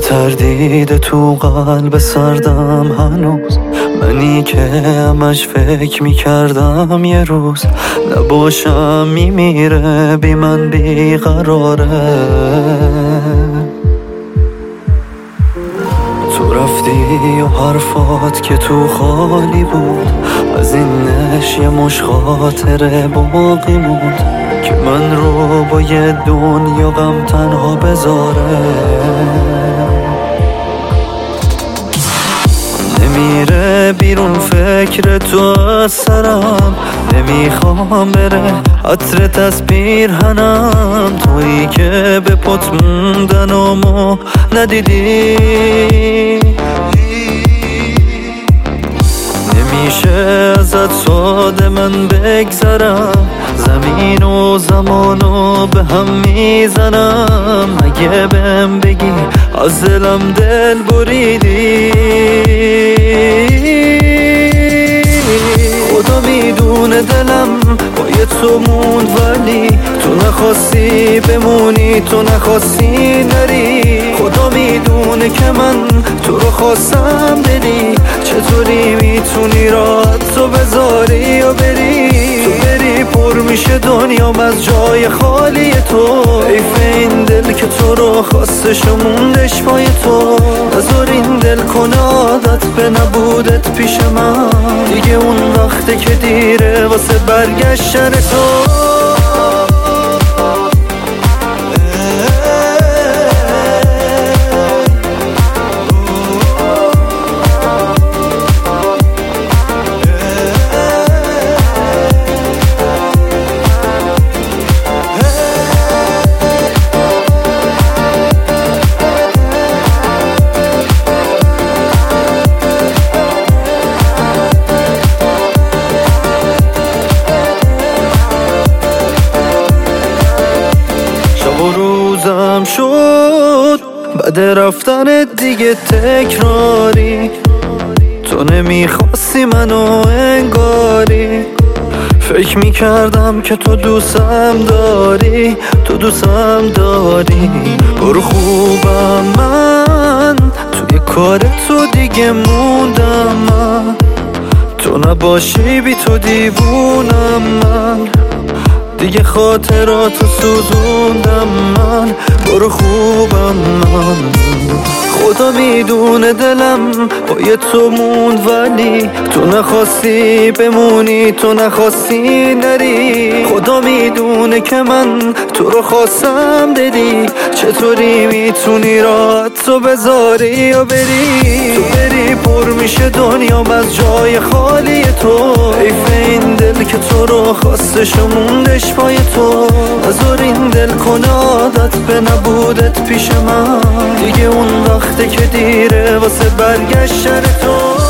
تردید تو قلب سردم هنوز، منی که همش فکر میکردم یه روز نباشم میمیره بی من بیقراره. تو رفتی و حرفات که تو خالی بود، از این نش یه مش خاطره باقی موند که من رو با یه دنیا غم تنها بذاره. نمیره بیرون فکر تو از سرم، نمیخوام بره عطرت از پیرهنم، تویی که به پات موندن و ما ندیدی. نمیشه ازت ساده من بگذرم، زمین و زمانو به هم میزنم. اگه بهم بگی از دلم دل بریدی، خدا میدونه دلم با تو موند، ولی تو نخواستی بمونی، تو نخواستی نری. خدا میدونه که من تو رو خواستم دلی، چطوری میتونی راحت تو بذاری و بری؟ تو بری پر میشه دنیام از جای خالی تو، حیف این دل که تو رو خواستش و موندش پای تو. نذار این دل کنه عادت به نبودت پیش من، دیگه اون وقته که دیره واسه برگشتن تو. روزم شد بعد رفتن دیگه تکراری، تو نمیخواستی منو انگاری. فکر میکردم که تو دوستم داری، تو دوستم داری. برو خوبم من توی کار تو دیگه موندم من، تو نباشی بی تو دیوونم من، دیگه خاطراتو سوزوندم من. برو خوبم من، خدا میدونه دلم با یه تو موند، ولی تو نخواستی بمونی، تو نخواستی نری. خدا میدونه که من تو رو خواستم دلی، چطوری میتونی راحت تو بذاری و بری؟ تو بری پر میشه دنیام از جای خالی تو، حیف این دل که تو رو خواستش و موندش پای تو. نذار این دل کنه عادت به نبودت پیش من، دیگه اون وقته که دیره واسه برگشتن تو.